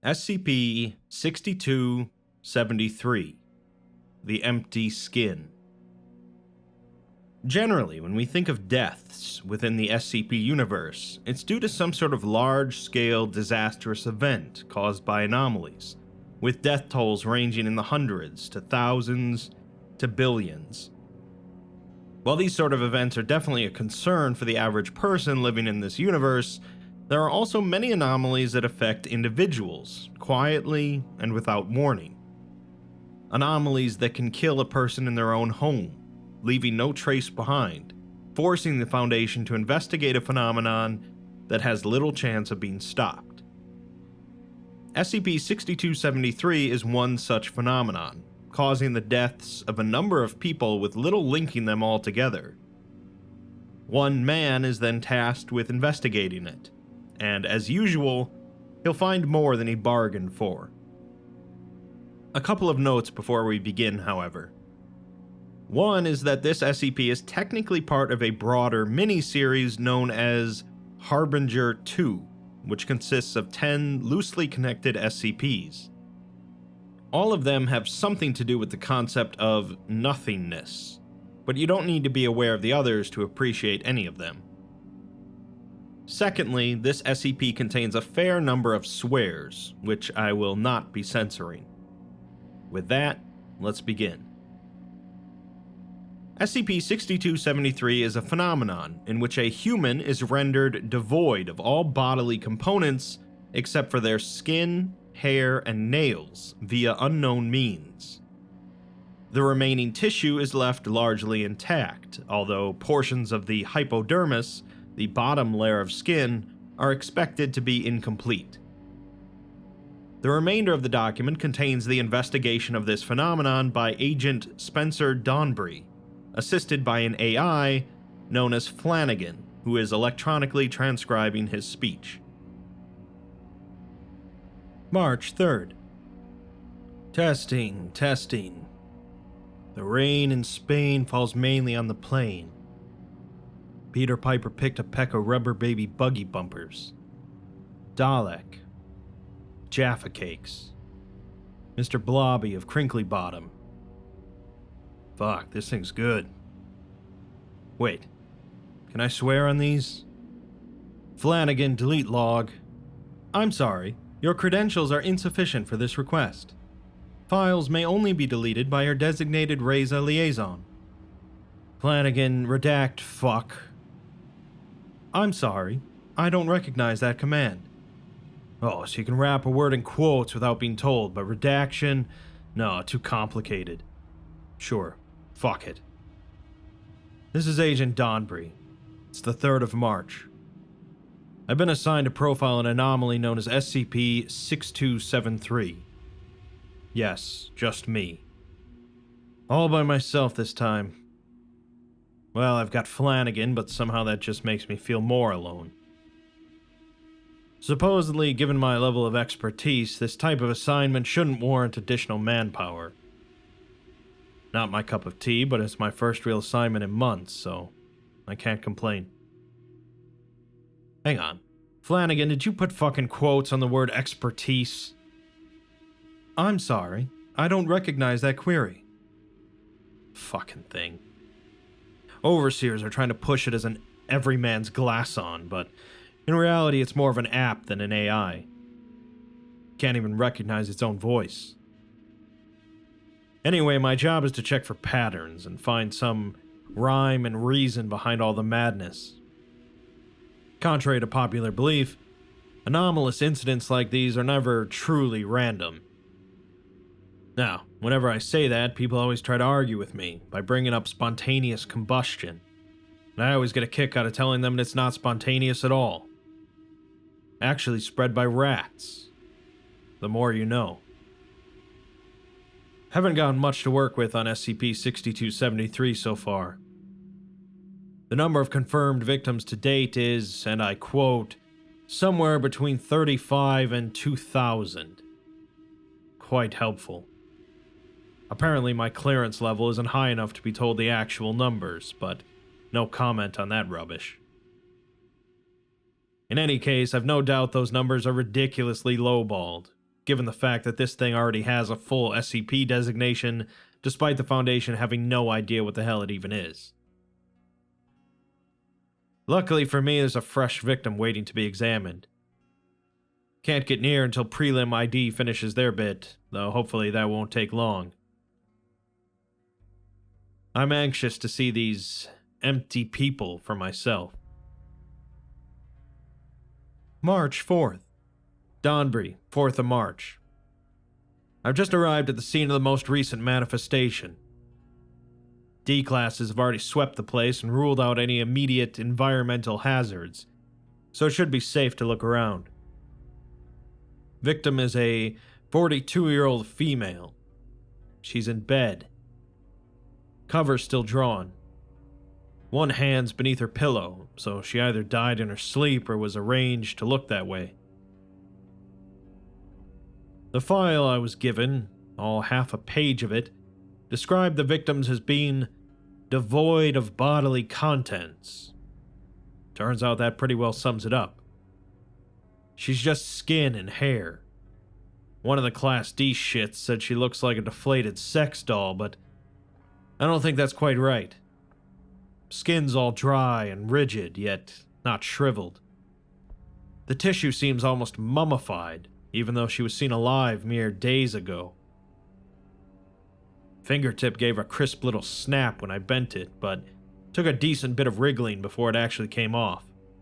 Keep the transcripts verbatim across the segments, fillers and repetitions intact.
S C P sixty-two seventy-three, The Empty Skin. Generally, when we think of deaths within the S C P universe, it's due to some sort of large-scale disastrous event caused by anomalies, with death tolls ranging in the hundreds to thousands to billions. While these sort of events are definitely a concern for the average person living in this universe, there are also many anomalies that affect individuals, quietly and without warning. Anomalies that can kill a person in their own home, leaving no trace behind, forcing the Foundation to investigate a phenomenon that has little chance of being stopped. S C P sixty-two seventy-three is one such phenomenon, causing the deaths of a number of people with little linking them all together. One man is then tasked with investigating it, and as usual, he'll find more than he bargained for. A couple of notes before we begin, however. One is that this S C P is technically part of a broader mini-series known as Harbinger two, which consists of ten loosely connected S C Ps. All of them have something to do with the concept of nothingness, but you don't need to be aware of the others to appreciate any of them. Secondly, this S C P contains a fair number of swears, which I will not be censoring. With that, let's begin. S C P sixty-two seventy-three is a phenomenon in which a human is rendered devoid of all bodily components except for their skin, hair, and nails via unknown means. The remaining tissue is left largely intact, although portions of the hypodermis, the bottom layer of skin, are expected to be incomplete. The remainder of the document contains the investigation of this phenomenon by Agent Spencer Donbury, assisted by an A I known as Flanagan, who is electronically transcribing his speech. March third. Testing, testing. The rain in Spain falls mainly on the plain. Peter Piper picked a peck of rubber baby buggy bumpers. Dalek. Jaffa Cakes. Mister Blobby of Crinkly Bottom. Fuck, this thing's good. Wait, can I swear on these? Flanagan, delete log. I'm sorry, your credentials are insufficient for this request. Files may only be deleted by your designated Reza liaison. Flanagan, redact fuck. I'm sorry, I don't recognize that command. Oh, so you can wrap a word in quotes without being told, but redaction? No, too complicated. Sure, fuck it. This is Agent Donbury. It's the third of March. I've been assigned to profile an anomaly known as S C P sixty-two seventy-three. Yes, just me. All by myself this time. Well, I've got Flanagan, but somehow that just makes me feel more alone. Supposedly, given my level of expertise, this type of assignment shouldn't warrant additional manpower. Not my cup of tea, but it's my first real assignment in months, so I can't complain. Hang on. Flanagan, did you put fucking quotes on the word expertise? I'm sorry. I don't recognize that query. Fucking thing. Overseers are trying to push it as an everyman's glass on, but in reality it's more of an app than an A I. Can't even recognize its own voice. Anyway, my job is to check for patterns and find some rhyme and reason behind all the madness. Contrary to popular belief, anomalous incidents like these are never truly random. Now, whenever I say that, people always try to argue with me by bringing up spontaneous combustion, and I always get a kick out of telling them that it's not spontaneous at all. Actually spread by rats. The more you know. Haven't gotten much to work with on S C P sixty-two seventy-three so far. The number of confirmed victims to date is, and I quote, somewhere between thirty-five and two thousand. Quite helpful. Apparently my clearance level isn't high enough to be told the actual numbers, but no comment on that rubbish. In any case, I've no doubt those numbers are ridiculously lowballed, given the fact that this thing already has a full S C P designation, despite the Foundation having no idea what the hell it even is. Luckily for me, there's a fresh victim waiting to be examined. Can't get near until Prelim I D finishes their bit, though hopefully that won't take long. I'm anxious to see these empty people for myself. March fourth. Donbury, fourth of March. I've just arrived at the scene of the most recent manifestation. D-classes have already swept the place and ruled out any immediate environmental hazards, so it should be safe to look around. Victim is a forty-two-year-old female. She's in bed. Cover still drawn. One hand's beneath her pillow, so she either died in her sleep or was arranged to look that way. The file I was given, all half a page of it, described the victims as being devoid of bodily contents. Turns out that pretty well sums it up. She's just skin and hair. One of the Class D shits said she looks like a deflated sex doll, but I don't think that's quite right. Skin's all dry and rigid, yet not shriveled. The tissue seems almost mummified, even though she was seen alive mere days ago. Fingertip gave a crisp little snap when I bent it, but took a decent bit of wriggling before it actually came off.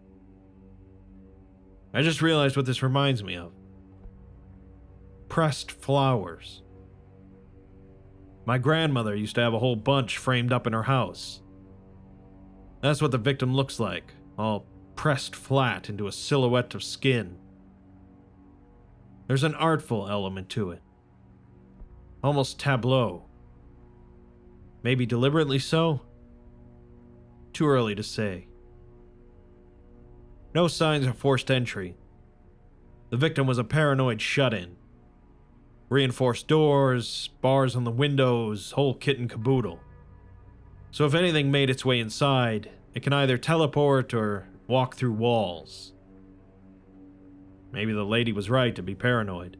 I just realized what this reminds me of. Pressed flowers. My grandmother used to have a whole bunch framed up in her house. That's what the victim looks like, all pressed flat into a silhouette of skin. There's an artful element to it. Almost tableau. Maybe deliberately so? Too early to say. No signs of forced entry. The victim was a paranoid shut-in. Reinforced doors, bars on the windows, whole kit and caboodle. So if anything made its way inside, it can either teleport or walk through walls. Maybe the lady was right to be paranoid.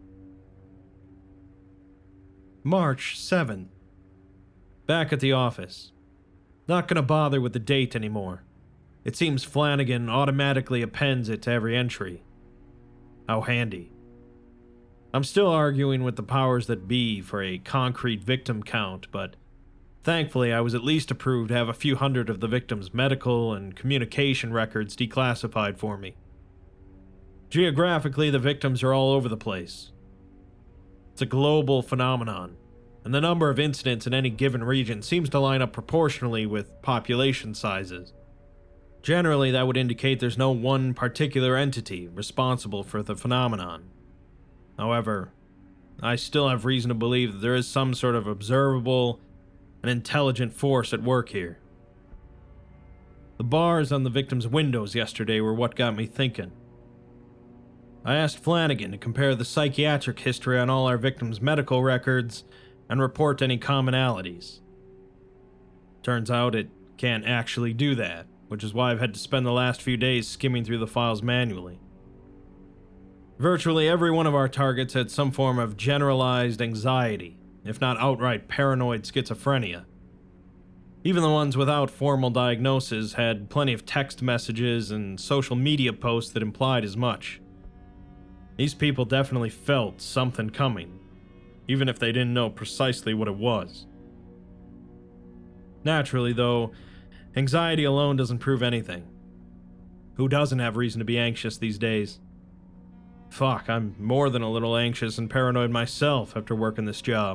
March seventh. Back at the office. Not gonna bother with the date anymore. It seems Flanagan automatically appends it to every entry. How handy. I'm still arguing with the powers that be for a concrete victim count, but thankfully I was at least approved to have a few hundred of the victims' medical and communication records declassified for me. Geographically, the victims are all over the place. It's a global phenomenon, and the number of incidents in any given region seems to line up proportionally with population sizes. Generally, that would indicate there's no one particular entity responsible for the phenomenon. However, I still have reason to believe that there is some sort of observable and intelligent force at work here. The bars on the victim's windows yesterday were what got me thinking. I asked Flanagan to compare the psychiatric history on all our victims' medical records and report any commonalities. Turns out it can't actually do that, which is why I've had to spend the last few days skimming through the files manually. Virtually every one of our targets had some form of generalized anxiety, if not outright paranoid schizophrenia. Even the ones without formal diagnosis had plenty of text messages and social media posts that implied as much. These people definitely felt something coming, even if they didn't know precisely what it was. Naturally, though, anxiety alone doesn't prove anything. Who doesn't have reason to be anxious these days? Fuck, I'm more than a little anxious and paranoid myself after working this job.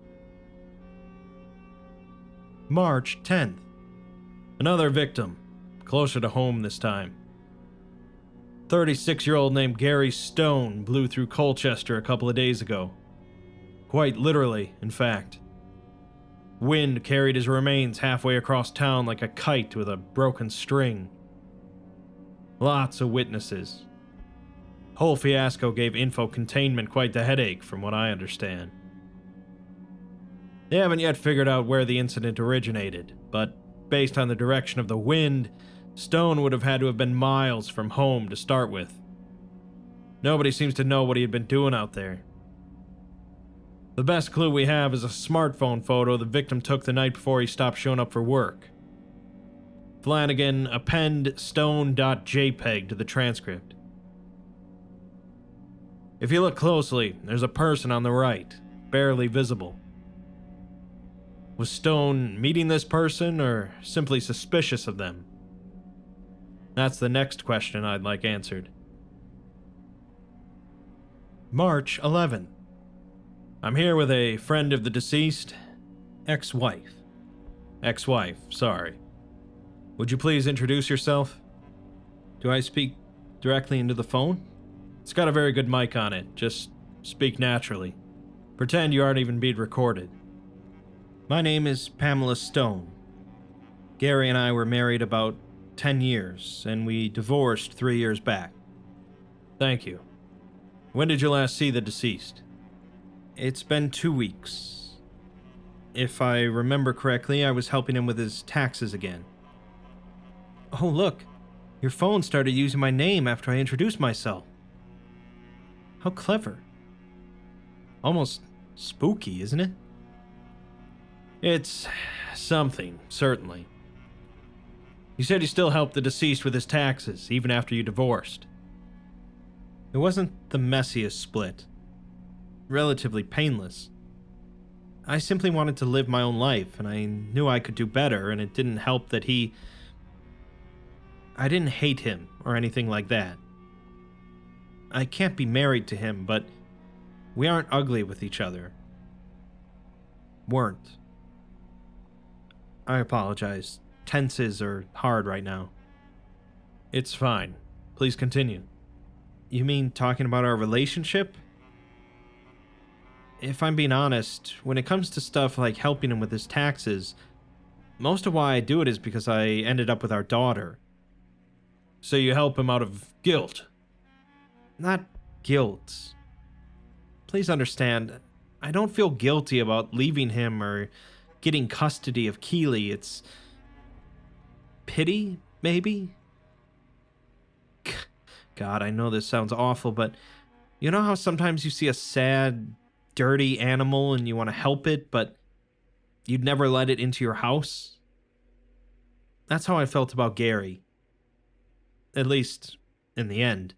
March tenth. Another victim, closer to home this time. thirty-six-year-old named Gary Stone blew through Colchester a couple of days ago. Quite literally, in fact. Wind carried his remains halfway across town like a kite with a broken string. Lots of witnesses. Whole fiasco gave info containment quite the headache, from what I understand. They haven't yet figured out where the incident originated, but based on the direction of the wind, Stone would have had to have been miles from home to start with. Nobody seems to know what he had been doing out there, The best clue we have is a smartphone photo the victim took the night before he stopped showing up for work. Flanagan append stone.jpg to the transcript. If you look closely, there's a person on the right, barely visible. Was Stone meeting this person or simply suspicious of them? That's the next question I'd like answered. March eleventh. I'm here with a friend of the deceased, ex-wife. Ex-wife, sorry. Would you please introduce yourself? Do I speak directly into the phone? It's got a very good mic on it. Just speak naturally. Pretend you aren't even being recorded. My name is Pamela Stone. Gary and I were married about ten years, and we divorced three years back. Thank you. When did you last see the deceased? It's been two weeks. If I remember correctly, I was helping him with his taxes again. Oh, look. Your phone started using my name after I introduced myself. How clever. Almost spooky, isn't it? It's something, certainly. You said you still helped the deceased with his taxes, even after you divorced. It wasn't the messiest split. Relatively painless. I simply wanted to live my own life, and I knew I could do better, and it didn't help that he... I didn't hate him or anything like that. I can't be married to him, but we aren't ugly with each other. Weren't. I apologize. Tenses are hard right now. It's fine. Please continue. You mean talking about our relationship? If I'm being honest, when it comes to stuff like helping him with his taxes, most of why I do it is because I ended up with our daughter. So you help him out of guilt? Not guilt. Please understand, I don't feel guilty about leaving him or getting custody of Keely. It's pity, maybe? God, I know this sounds awful, but you know how sometimes you see a sad, dirty animal and you want to help it, but you'd never let it into your house? That's how I felt about Gary. At least, in the end.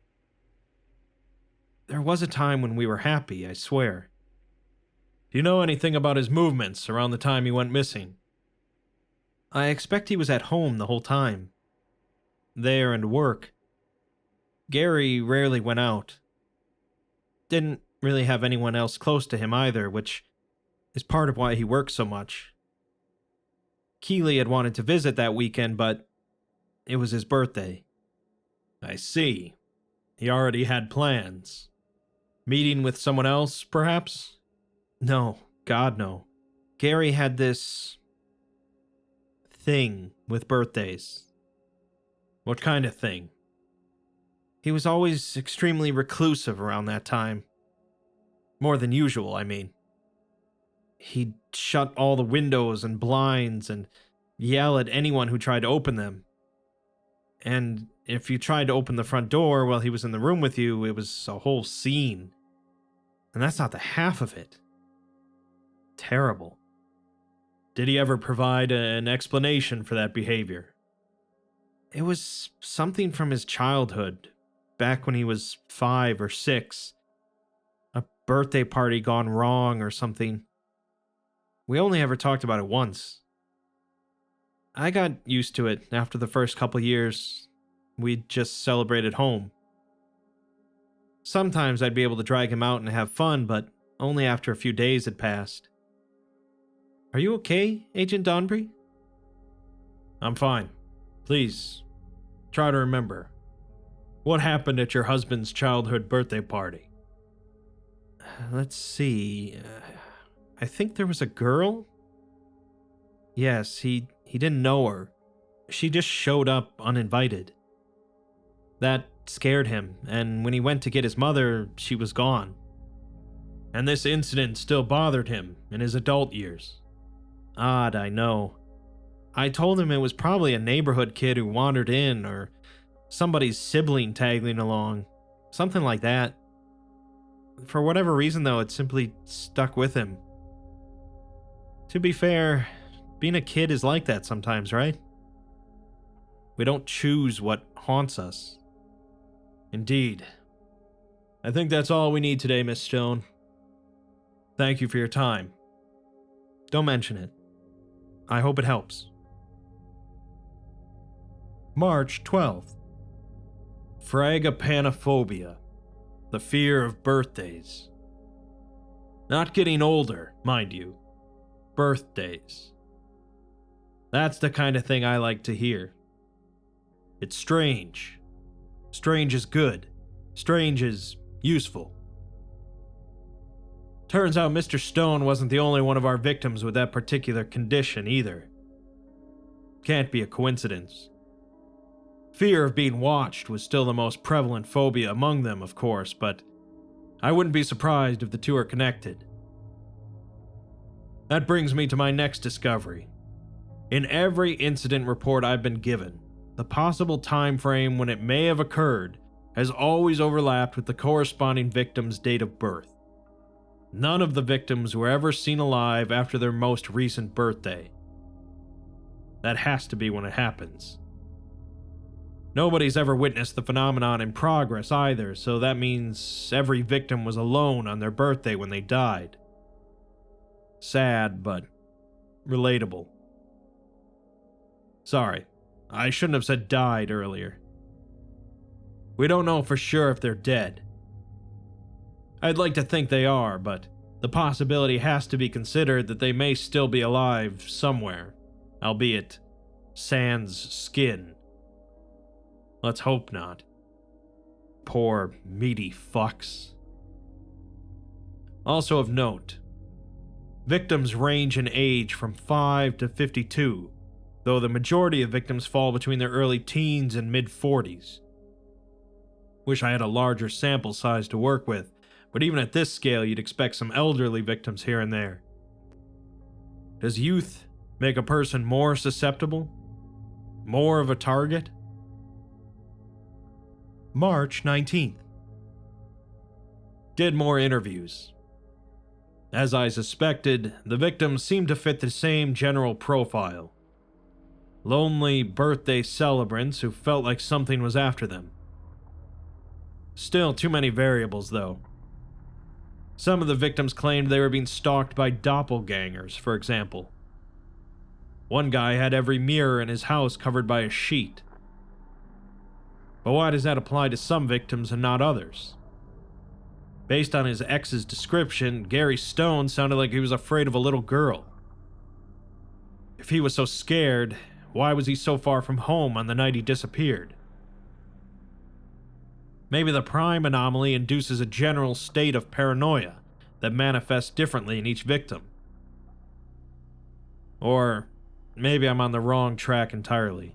There was a time when we were happy, I swear. Do you know anything about his movements around the time he went missing? I expect he was at home the whole time. There and work. Gary rarely went out. Didn't really have anyone else close to him either, which is part of why he worked so much. Keely had wanted to visit that weekend, but it was his birthday. I see. He already had plans. Meeting with someone else, perhaps? No, God no. Gary had this thing with birthdays. What kind of thing? He was always extremely reclusive around that time. More than usual, I mean. He'd shut all the windows and blinds and yell at anyone who tried to open them. And if you tried to open the front door while he was in the room with you, it was a whole scene. And that's not the half of it. Terrible. Did he ever provide an explanation for that behavior? It was something from his childhood, back when he was five or six. A birthday party gone wrong or something. We only ever talked about it once. I got used to it after the first couple years. We'd just celebrated home. Sometimes I'd be able to drag him out and have fun, but only after a few days had passed. Are you okay, Agent Donbury? I'm fine. Please, try to remember. What happened at your husband's childhood birthday party? Let's see. Uh, I think there was a girl? Yes, he, he didn't know her. She just showed up uninvited. That scared him, and when he went to get his mother, she was gone. And this incident still bothered him in his adult years. Odd, I know. I told him it was probably a neighborhood kid who wandered in, or somebody's sibling tagging along. Something like that. For whatever reason, though, it simply stuck with him. To be fair, being a kid is like that sometimes, right? We don't choose what haunts us. Indeed. I think that's all we need today, Miss Stone. Thank you for your time. Don't mention it. I hope it helps. March twelfth. Fragapanophobia. The fear of birthdays. Not getting older, mind you. Birthdays. That's the kind of thing I like to hear. It's strange. Strange is good. Strange is useful. Turns out Mister Stone wasn't the only one of our victims with that particular condition either. Can't be a coincidence. Fear of being watched was still the most prevalent phobia among them, of course, but I wouldn't be surprised if the two are connected. That brings me to my next discovery. In every incident report I've been given, the possible time frame when it may have occurred has always overlapped with the corresponding victim's date of birth. None of the victims were ever seen alive after their most recent birthday. That has to be when it happens. Nobody's ever witnessed the phenomenon in progress either, so that means every victim was alone on their birthday when they died. Sad, but relatable. Sorry, I shouldn't have said died earlier. We don't know for sure if they're dead. I'd like to think they are, but the possibility has to be considered that they may still be alive somewhere, albeit sans skin. Let's hope not. Poor, meaty fucks. Also of note, victims range in age from five to fifty-two, though the majority of victims fall between their early teens and mid-forties. Wish I had a larger sample size to work with, but even at this scale you'd expect some elderly victims here and there. Does youth make a person more susceptible? More of a target? March nineteenth. Did more interviews. As I suspected, the victims seemed to fit the same general profile. Lonely birthday celebrants who felt like something was after them. Still too many variables, though. Some of the victims claimed they were being stalked by doppelgangers, for example. One guy had every mirror in his house covered by a sheet. But why does that apply to some victims and not others? Based on his ex's description, Gary Stone sounded like he was afraid of a little girl. If he was so scared, why was he so far from home on the night he disappeared? Maybe the prime anomaly induces a general state of paranoia that manifests differently in each victim. Or maybe I'm on the wrong track entirely.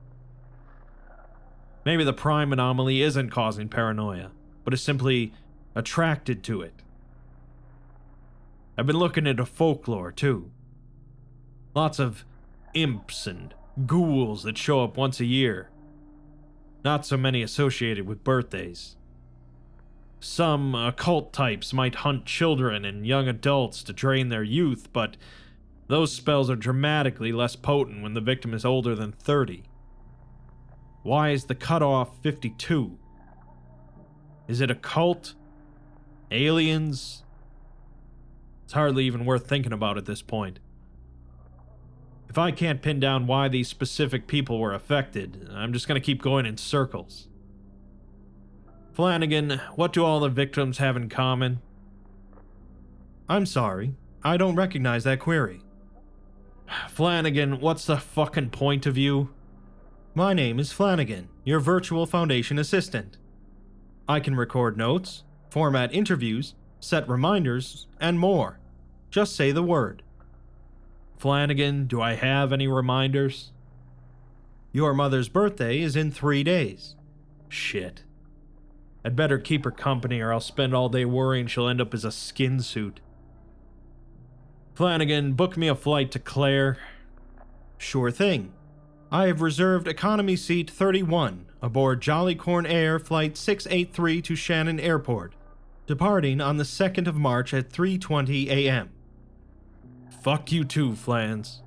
Maybe the prime anomaly isn't causing paranoia, but is simply attracted to it. I've been looking into folklore, too. Lots of imps and ghouls that show up once a year. Not so many associated with birthdays. Some occult types might hunt children and young adults to drain their youth, but those spells are dramatically less potent when the victim is older than thirty. Why is the cutoff fifty-two? Is it a cult? Aliens? It's hardly even worth thinking about at this point. If I can't pin down why these specific people were affected, I'm just going to keep going in circles. Flanagan, what do all the victims have in common? I'm sorry, I don't recognize that query. Flanagan, what's the fucking point of you? My name is Flanagan, your virtual Foundation assistant. I can record notes, format interviews, set reminders, and more. Just say the word. Flanagan, do I have any reminders? Your mother's birthday is in three days. Shit. I'd better keep her company or I'll spend all day worrying she'll end up as a skin suit. Flanagan, book me a flight to Claire. Sure thing. I have reserved economy seat thirty-one aboard Jolly Corn Air flight six eighty-three to Shannon Airport. departing on the second of March at three twenty a m Fuck you too, Flans.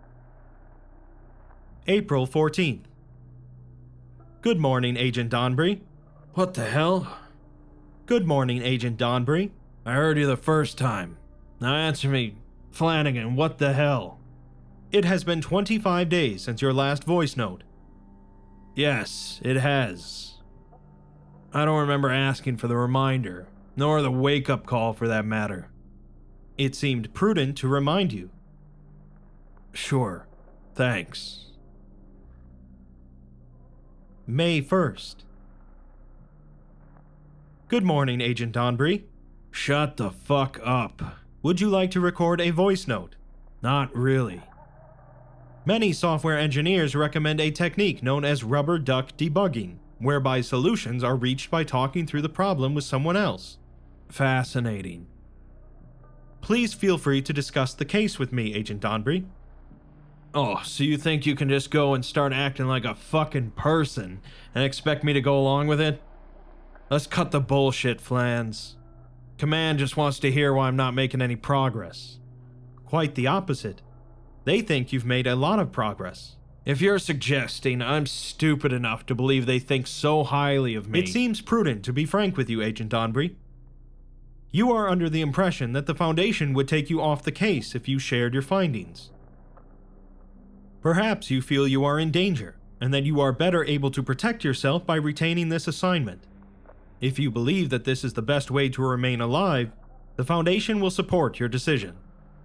April fourteenth. Good morning, Agent Donbury. What the hell? Good morning, Agent Donbury. I heard you the first time. Now answer me, Flanagan, what the hell? It has been twenty-five days since your last voice note. Yes, it has. I don't remember asking for the reminder, nor the wake-up call for that matter. It seemed prudent to remind you. Sure, thanks. May first. Good morning, Agent Donbury. Shut the fuck up. Would you like to record a voice note? Not really. Many software engineers recommend a technique known as rubber duck debugging, whereby solutions are reached by talking through the problem with someone else. Fascinating. Please feel free to discuss the case with me, Agent Donbury. Oh, so you think you can just go and start acting like a fucking person and expect me to go along with it? Let's cut the bullshit, Flans. Command just wants to hear why I'm not making any progress. Quite the opposite. They think you've made a lot of progress. If you're suggesting I'm stupid enough to believe they think so highly of me... It seems prudent to be frank with you, Agent Donbury. You are under the impression that the Foundation would take you off the case if you shared your findings. Perhaps you feel you are in danger, and that you are better able to protect yourself by retaining this assignment. If you believe that this is the best way to remain alive, the Foundation will support your decision.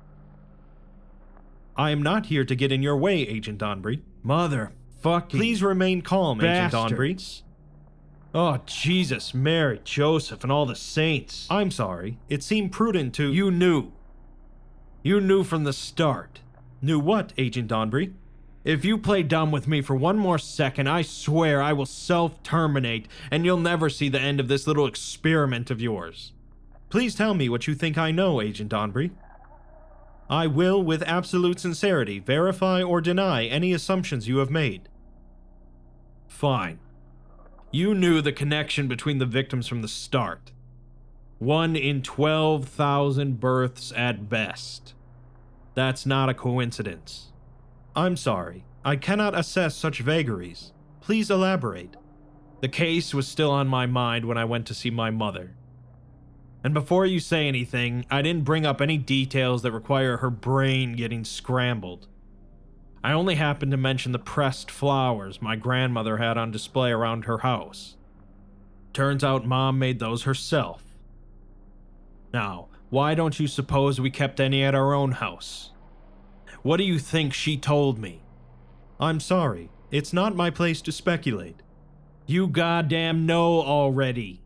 I am not here to get in your way, Agent Donbury. Motherfucking... Please remain calm, Agent Donbury. Bastards. Oh, Jesus, Mary, Joseph, and all the saints. I'm sorry. It seemed prudent to... You knew. You knew from the start. Knew what, Agent Donbury? If you play dumb with me for one more second, I swear I will self-terminate, and you'll never see the end of this little experiment of yours. Please tell me what you think I know, Agent Donbury. I will, with absolute sincerity, verify or deny any assumptions you have made. Fine. You knew the connection between the victims from the start. One in twelve thousand births at best. That's not a coincidence. I'm sorry. I cannot assess such vagaries. Please elaborate. The case was still on my mind when I went to see my mother. And before you say anything, I didn't bring up any details that require her brain getting scrambled. I only happened to mention the pressed flowers my grandmother had on display around her house. Turns out Mom made those herself. Now, why don't you suppose we kept any at our own house? What do you think she told me? I'm sorry. It's not my place to speculate. You goddamn know already.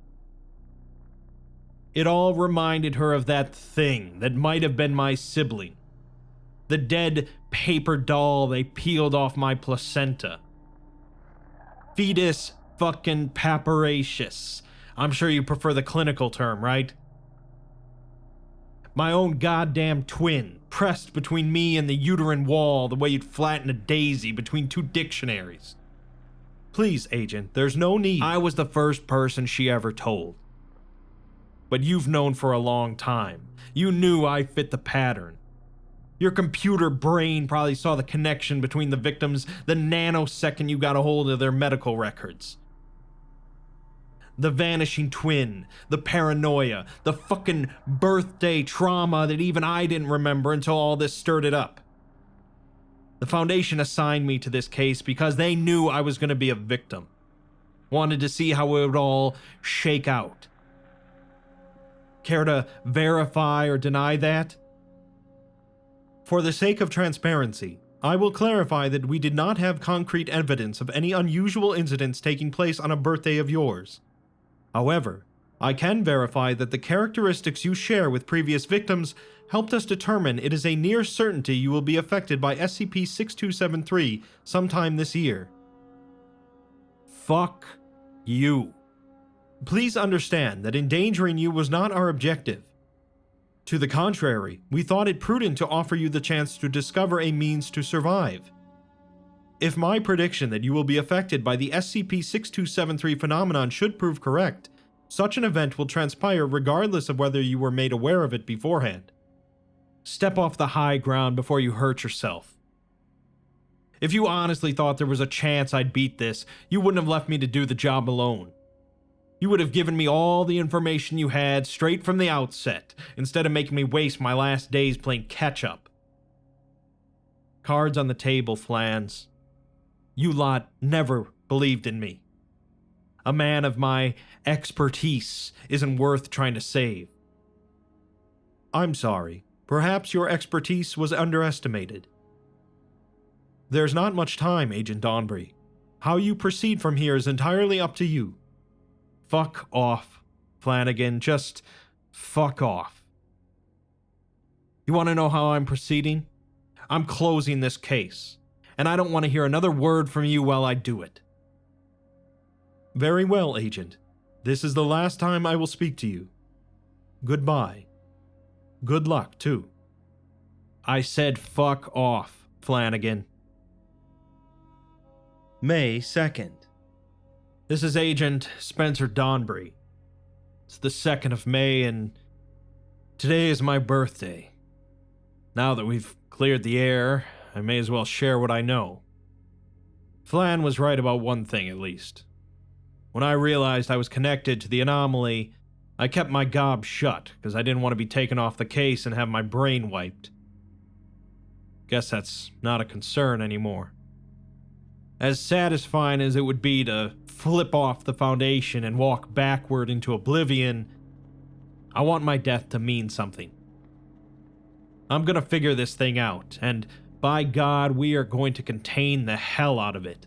It all reminded her of that thing that might have been my sibling. The dead paper doll they peeled off my placenta. Fetus fucking papyraceous. I'm sure you prefer the clinical term, right? My own goddamn twin, pressed between me and the uterine wall the way you'd flatten a daisy between two dictionaries. Please, Agent, there's no need. I was the first person she ever told. But you've known for a long time. You knew I fit the pattern. Your computer brain probably saw the connection between the victims the nanosecond you got a hold of their medical records. The vanishing twin, the paranoia, the fucking birthday trauma that even I didn't remember until all this stirred it up. The Foundation assigned me to this case because they knew I was going to be a victim. Wanted to see how it would all shake out. Care to verify or deny that? For the sake of transparency, I will clarify that we did not have concrete evidence of any unusual incidents taking place on a birthday of yours. However, I can verify that the characteristics you share with previous victims helped us determine it is a near certainty you will be affected by S C P six two seven three sometime this year. Fuck you. Please understand that endangering you was not our objective. To the contrary, we thought it prudent to offer you the chance to discover a means to survive. If my prediction that you will be affected by the S C P six two seven three phenomenon should prove correct, Such an event will transpire regardless of whether you were made aware of it beforehand. Step off the high ground before you hurt yourself. If you honestly thought there was a chance I'd beat this, you wouldn't have left me to do the job alone. You would have given me all the information you had straight from the outset, instead of making me waste my last days playing catch-up. Cards on the table, Flans. You lot never believed in me. A man of my expertise isn't worth trying to save. I'm sorry. Perhaps your expertise was underestimated. There's not much time, Agent Donbury. How you proceed from here is entirely up to you. Fuck off, Flanagan. Just fuck off. You want to know how I'm proceeding? I'm closing this case, and I don't want to hear another word from you while I do it. Very well, Agent. This is the last time I will speak to you. Goodbye. Good luck, too. I said fuck off, Flanagan. May second. This is Agent Spencer Donbury. It's the second of May, and today is my birthday. Now that we've cleared the air, I may as well share what I know. Flan was right about one thing, at least. When I realized I was connected to the anomaly, I kept my gob shut, because I didn't want to be taken off the case and have my brain wiped. Guess that's not a concern anymore. As satisfying as it would be to flip off the Foundation and walk backward into oblivion, I want my death to mean something. I'm gonna figure this thing out, and by God, we are going to contain the hell out of it.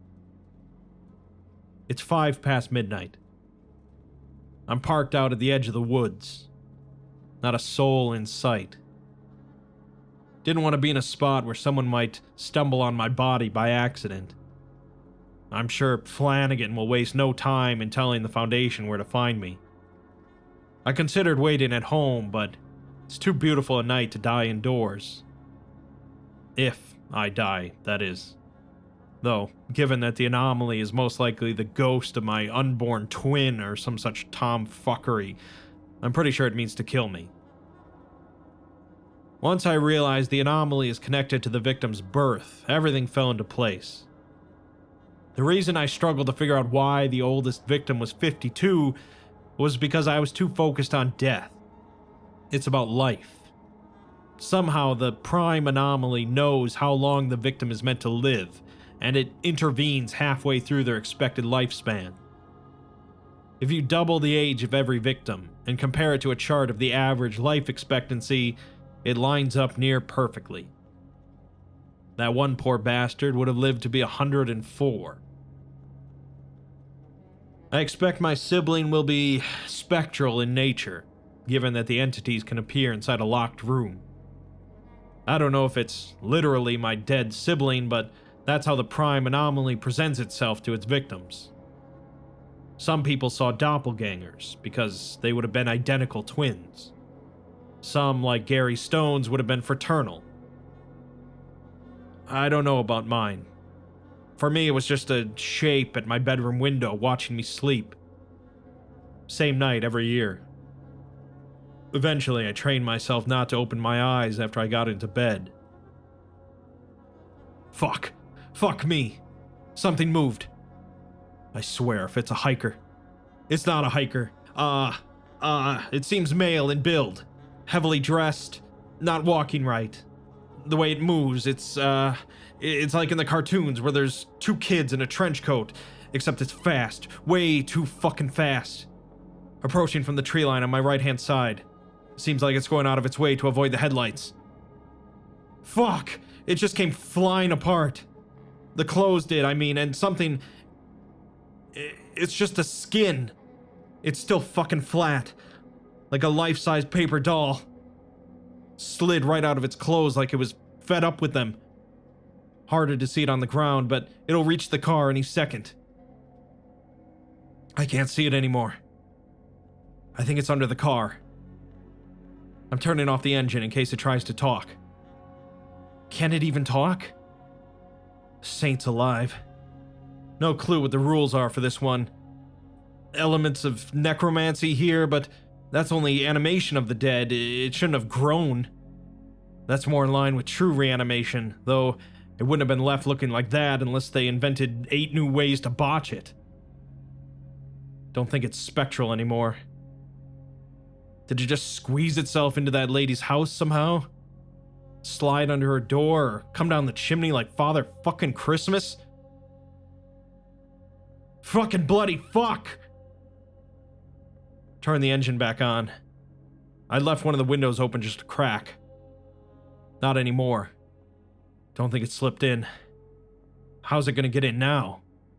It's five past midnight. I'm parked out at the edge of the woods. Not a soul in sight. Didn't want to be in a spot where someone might stumble on my body by accident. I'm sure Flanagan will waste no time in telling the Foundation where to find me. I considered waiting at home, but it's too beautiful a night to die indoors. If I die, that is. Though, given that the anomaly is most likely the ghost of my unborn twin or some such tomfuckery, I'm pretty sure it means to kill me. Once I realized the anomaly is connected to the victim's birth, everything fell into place. The reason I struggled to figure out why the oldest victim was fifty-two was because I was too focused on death. It's about life. Somehow the prime anomaly knows how long the victim is meant to live, and it intervenes halfway through their expected lifespan. If you double the age of every victim and compare it to a chart of the average life expectancy, it lines up near perfectly. That one poor bastard would have lived to be one hundred four. I expect my sibling will be spectral in nature, given that the entities can appear inside a locked room. I don't know if it's literally my dead sibling, but that's how the prime anomaly presents itself to its victims. Some people saw doppelgangers because they would have been identical twins. Some, like Gary Stone's, would have been fraternal. I don't know about mine. For me, it was just a shape at my bedroom window watching me sleep. Same night every year. Eventually, I trained myself not to open my eyes after I got into bed. Fuck. Fuck me. Something moved. I swear, if it's a hiker. It's not a hiker. Uh, uh, it seems male in build. Heavily dressed. Not walking right. The way it moves, it's, uh, it's like in the cartoons where there's two kids in a trench coat, except it's fast. Way too fucking fast. Approaching from the tree line on my right-hand side. Seems like it's going out of its way to avoid the headlights. Fuck! It just came flying apart. The clothes did, I mean, and something... It's just a skin. It's still fucking flat. Like a life-size paper doll. Slid right out of its clothes like it was fed up with them. Harder to see it on the ground, but it'll reach the car any second. I can't see it anymore. I think it's under the car. I'm turning off the engine in case it tries to talk. Can it even talk? Saints alive. No clue what the rules are for this one. elements of necromancy here, but that's only animation of the dead. It shouldn't have grown. That's more in line with true reanimation, though it wouldn't have been left looking like that unless they invented eight new ways to botch it. Don't think it's spectral anymore. Did it just squeeze itself into that lady's house somehow? Slide under her door or come down the chimney like Father fucking Christmas? Fucking bloody fuck! Turn the engine back on. I left one of the windows open just a crack. Not anymore. Don't think it slipped in. How's it gonna get in now?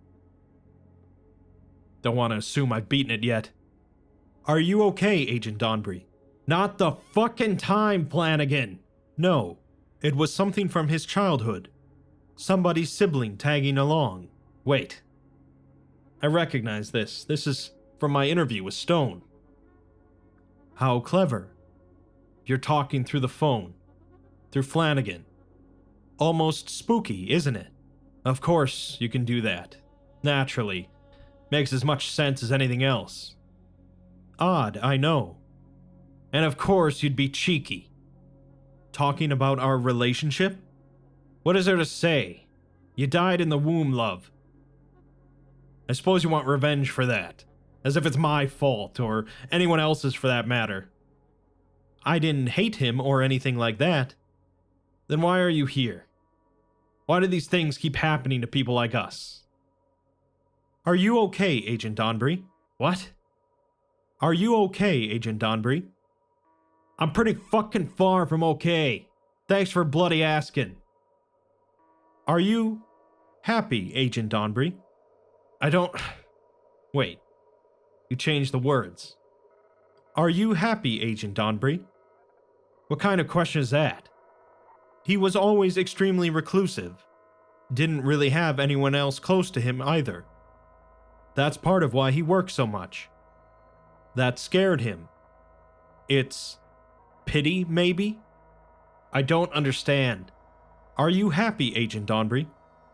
Don't want to assume I've beaten it yet. Are you okay, Agent Donbury? Not the fucking time, Flanagan! No, it was something from his childhood. Somebody's sibling tagging along. Wait. I recognize this. This is from my interview with Stone. How clever. You're talking through the phone. Through Flanagan. Almost spooky, isn't it? Of course you can do that. Naturally. Makes as much sense as anything else. Odd, I know. And of course you'd be cheeky. Talking about our relationship? What is there to say? You died in the womb, love. I suppose you want revenge for that. As if it's my fault, or anyone else's for that matter. I didn't hate him or anything like that. Then why are you here? Why do these things keep happening to people like us? Are you okay, Agent Donbury? What? Are you okay, Agent Donbury? I'm pretty fucking far from okay. Thanks for bloody asking. Are you happy, Agent Donbury? I don't... Wait. You changed the words. Are you happy, Agent Donbury? What kind of question is that? He was always extremely reclusive. Didn't really have anyone else close to him either. That's part of why he worked so much. That scared him. It's pity, maybe? I don't understand. Are you happy, Agent Donbury?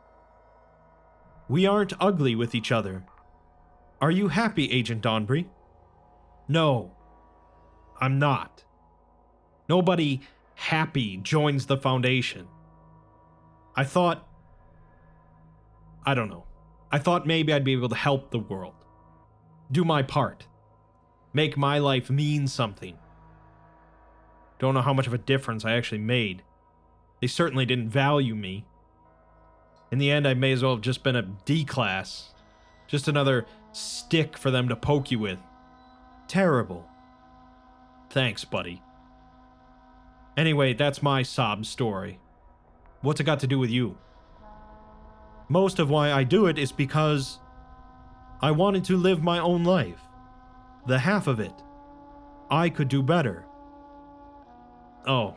We aren't ugly with each other. Are you happy, Agent Donbury? No, I'm not. Nobody happy joins the Foundation. I thought... I don't know. I thought maybe I'd be able to help the world. Do my part. Make my life mean something. Don't know how much of a difference I actually made. They certainly didn't value me. In the end, I may as well have just been a D-class. Just another stick for them to poke you with. Terrible. Thanks, buddy. Anyway, that's my sob story. What's it got to do with you? Most of why I do it is because I wanted to live my own life. The half of it. I could do better. Oh.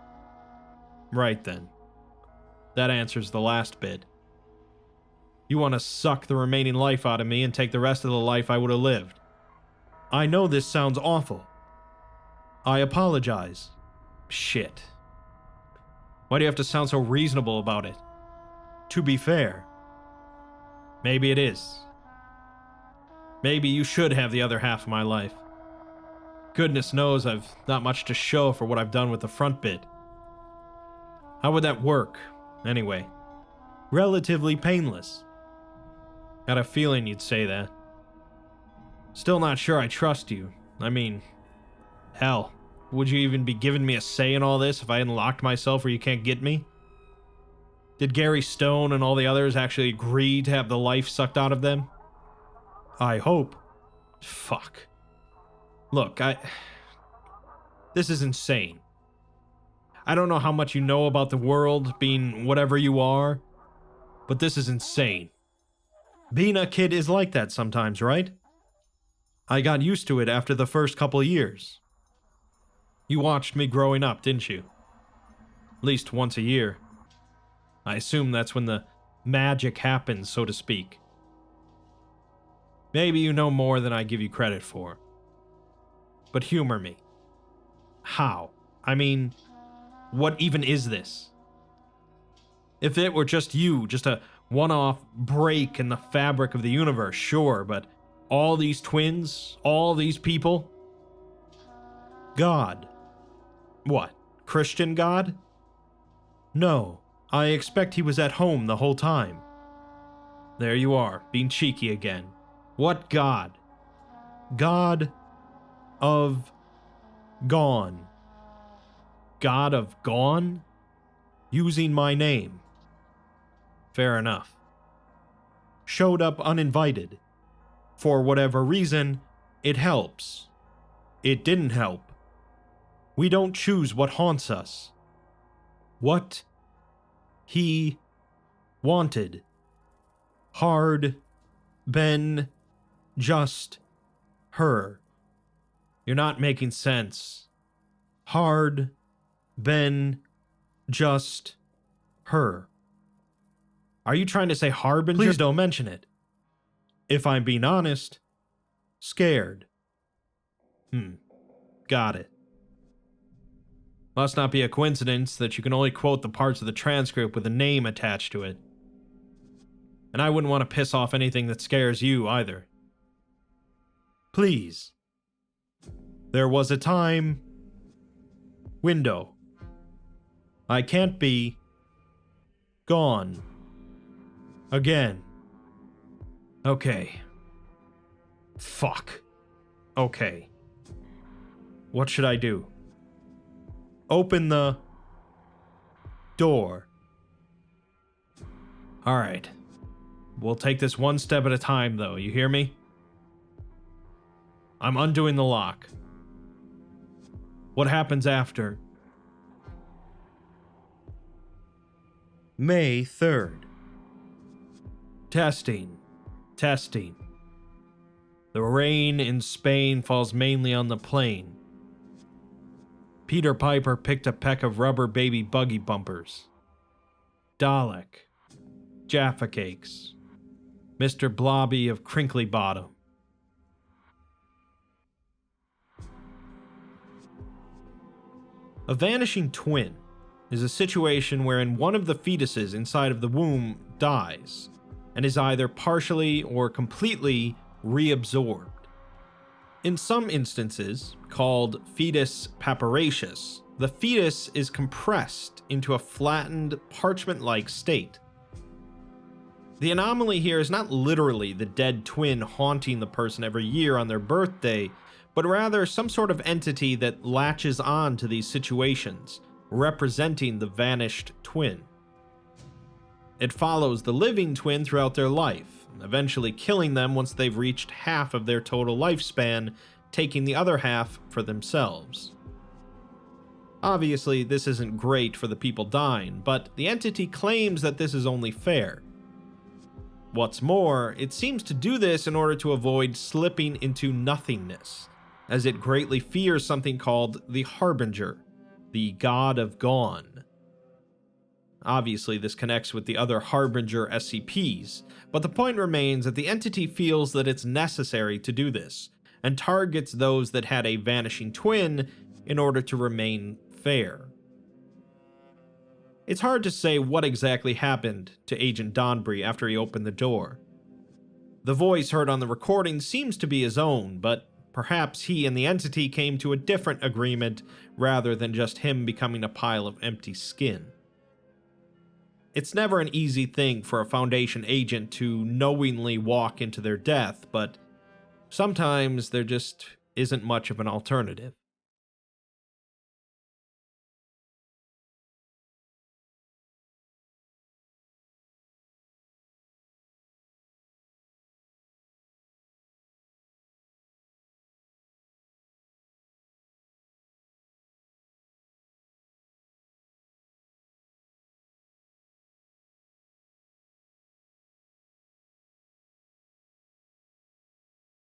Right then. That answers the last bit. You want to suck the remaining life out of me and take the rest of the life I would have lived. I know this sounds awful. I apologize. Shit. Why do you have to sound so reasonable about it? To be fair. Maybe it is. Maybe you should have the other half of my life. Goodness knows I've not much to show for what I've done with the front bit. How would that work, anyway? Relatively painless. Got a feeling you'd say that. Still not sure I trust you. I mean, hell, would you even be giving me a say in all this if I hadn't locked myself where you can't get me? Did Gary Stone and all the others actually agree to have the life sucked out of them? I hope. Fuck. Look, I... This is insane. I don't know how much you know about the world, being whatever you are, but this is insane. Being a kid is like that sometimes, right? I got used to it after the first couple years. You watched me growing up, didn't you? At least once a year. I assume that's when the magic happens, so to speak. Maybe you know more than I give you credit for. But humor me. How? I mean, what even is this? If it were just you, just a one-off break in the fabric of the universe, sure, but All these twins? All these people? God. What? Christian God? No, I expect he was at home the whole time. There you are, being cheeky again. What God? God of Gone. God of Gone? Using my name. Fair enough. Showed up uninvited. For whatever reason, it helps. It didn't help. We don't choose what haunts us. What he wanted. Hard been just her. You're not making sense. Hard been just her. Are you trying to say Harbinger? Please don't mention it. If I'm being honest, scared. Hmm. Got it. Must not be a coincidence that you can only quote the parts of the transcript with a name attached to it. And I wouldn't want to piss off anything that scares you either. Please. There was a time... window. I can't be... gone. Again. Okay. Fuck. Okay. What should I do? Open the... door. Alright. We'll take this one step at a time, though, you hear me? I'm undoing the lock. What happens after? May third. Testing. Testing. The rain in Spain falls mainly on the plain. Peter Piper picked a peck of rubber baby buggy bumpers. Dalek. Jaffa Cakes. Mister Blobby of Crinkly Bottom. A vanishing twin is a situation wherein one of the fetuses inside of the womb dies and is either partially or completely reabsorbed. In some instances, called fetus papyraceous, the fetus is compressed into a flattened, parchment-like state. The anomaly here is not literally the dead twin haunting the person every year on their birthday, but rather some sort of entity that latches on to these situations, representing the vanished twin. It follows the living twin throughout their life, eventually killing them once they've reached half of their total lifespan, taking the other half for themselves. Obviously, this isn't great for the people dying, but the entity claims that this is only fair. What's more, it seems to do this in order to avoid slipping into nothingness, as it greatly fears something called the Harbinger, the God of Gone. Obviously, this connects with the other Harbinger S C Ps, but the point remains that the entity feels that it's necessary to do this, and targets those that had a vanishing twin in order to remain fair. It's hard to say what exactly happened to Agent Donbury after he opened the door. The voice heard on the recording seems to be his own, but perhaps he and the entity came to a different agreement rather than just him becoming a pile of empty skin. It's never an easy thing for a Foundation agent to knowingly walk into their death, but sometimes there just isn't much of an alternative.